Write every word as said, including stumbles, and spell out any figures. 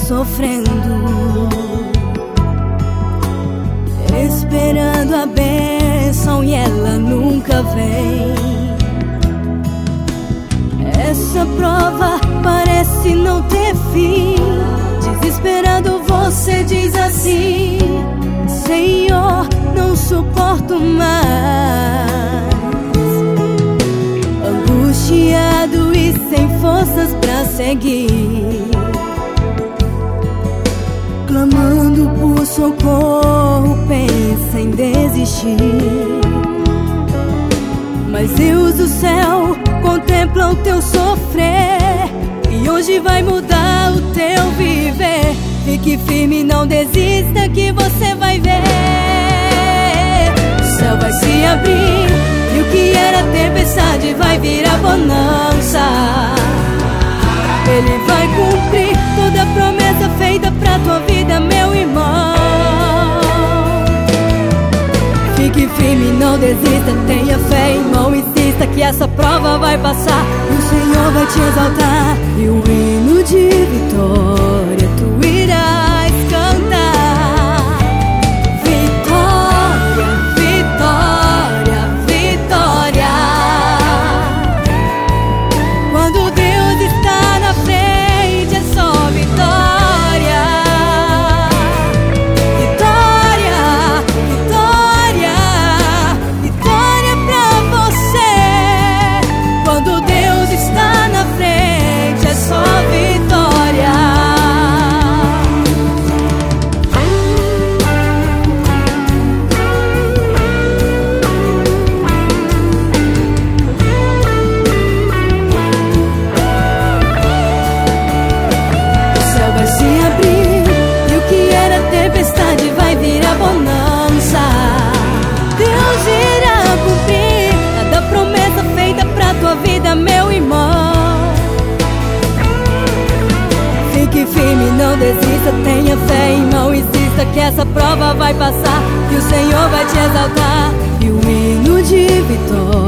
sofrendo, esperando a bênção e ela nunca vem. Essa prova parece não ter fim. Desesperado você diz assim: Senhor, não suporto mais. Angustiado e sem forças pra seguir, clamando por socorro, pensa em desistir. Mas Deus do céu contempla o teu sofrer, e hoje vai mudar o teu viver. Fique firme, não desista que você vai ver. O céu vai se abrir e o que era tempestade vai virar bonança. Ele vai cumprir toda a promessa feita pra tua vida, meu irmão. Fique firme, não desista, tenha fé, irmão, insista que essa prova vai passar e o Senhor vai te exaltar. E o hino de vitória tu irás cantar. Vitória, vitória, vitória. Quando Deus está na frente é só vitória. Vitória, vitória, vitória pra você. Quando Deus está na frente é só vitória. O céu vai se abrir e o que era tempestade vai virar bonança. Deus irá cumprir cada promessa feita pra tua vida, meu irmão. Fique firme, não desista, tenha fé, irmão, insista que essa prova vai passar, que o Senhor vai te exaltar. E o hino de vitória